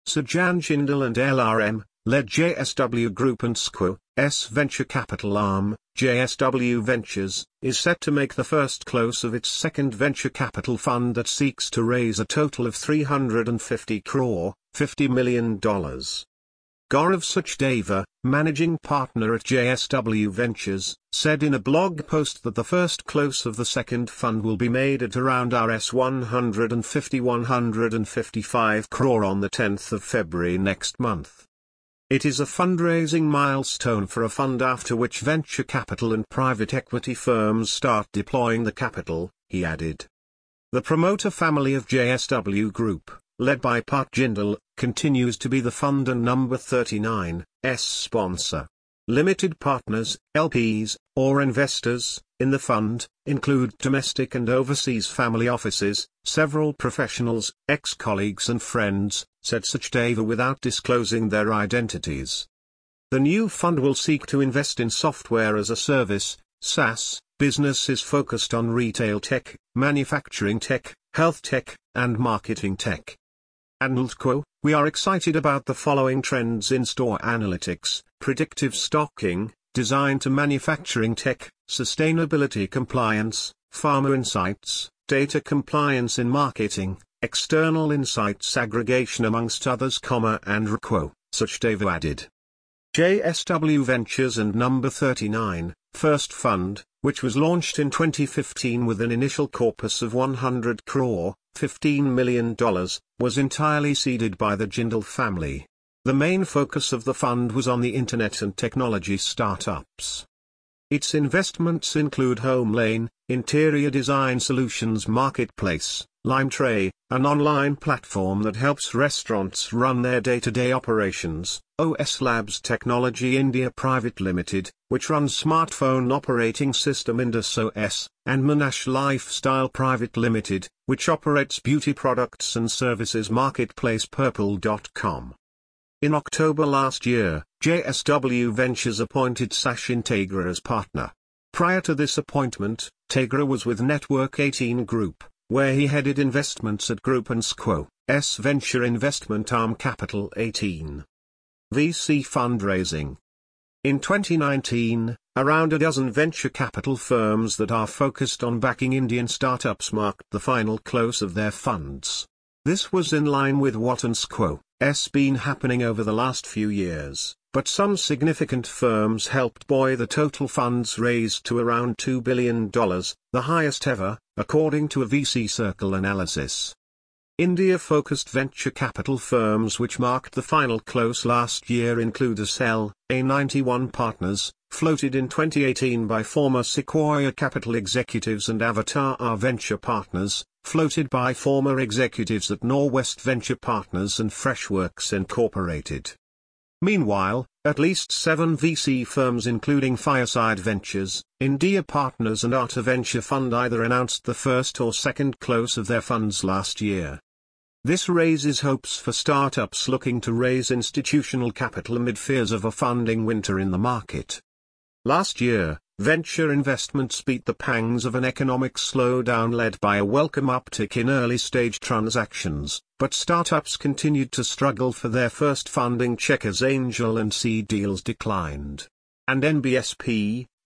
Sajan Jindal and LRM, led JSW Group and SQ's venture capital arm, JSW Ventures, is set to make the first close of its second venture capital fund that seeks to raise a total of 350 crore, $50 million. Gaurav Sachdeva, managing partner at JSW Ventures, said in a blog post that the first close of the second fund will be made at around Rs 150-155 crore on the 10th of February next month. It is a fundraising milestone for a fund after which venture capital and private equity firms start deploying the capital, he added. The promoter family of JSW Group, led by Part Jindal, continues to be the fund and number 39's sponsor. Limited partners, LPs, or investors, in the fund, include domestic and overseas family offices, several professionals, ex-colleagues and friends, said Sachdeva without disclosing their identities. The new fund will seek to invest in software as a service, SaaS, businesses focused on retail tech, manufacturing tech, health tech, and marketing tech. And we are excited about the following trends in store analytics, predictive stocking, design to manufacturing tech, sustainability compliance, pharma insights, data compliance in marketing, external insights aggregation amongst others, and Sachdeva added. JSW Ventures and number 39, first fund, which was launched in 2015 with an initial corpus of 100 crore, $15 million, was entirely seeded by the Jindal family. The main focus of the fund was on the internet and technology startups. Its investments include HomeLane, interior design solutions marketplace, LimeTray, an online platform that helps restaurants run their day-to-day operations, OS Labs Technology India Private Limited, which runs smartphone operating system Indus OS, and Monash Lifestyle Private Limited, which operates beauty products and services marketplace Purple.com. In October last year, JSW Ventures appointed Sachin Tegra as partner. Prior to this appointment, Tegra was with Network 18 Group, where he headed investments at Group and SQ's venture investment arm Capital 18. VC fundraising. In 2019, around a dozen venture capital firms that are focused on backing Indian startups marked the final close of their funds. This was in line with what has been happening over the last few years, but some significant firms helped buoy the total funds raised to around $2 billion, the highest ever, according to a VC Circle analysis. India-focused venture capital firms which marked the final close last year include Accel, A91 Partners, floated in 2018 by former Sequoia Capital executives, and Avatar Venture Partners, floated by former executives at Norwest Venture Partners and Freshworks Incorporated. Meanwhile, at least 7 VC firms including Fireside Ventures, India Partners and Arta Venture Fund either announced the first or second close of their funds last year. This raises hopes for startups looking to raise institutional capital amid fears of a funding winter in the market. Last year, venture investments beat the pangs of an economic slowdown led by a welcome uptick in early-stage transactions, but startups continued to struggle for their first funding check as angel and seed deals declined. And NBSP,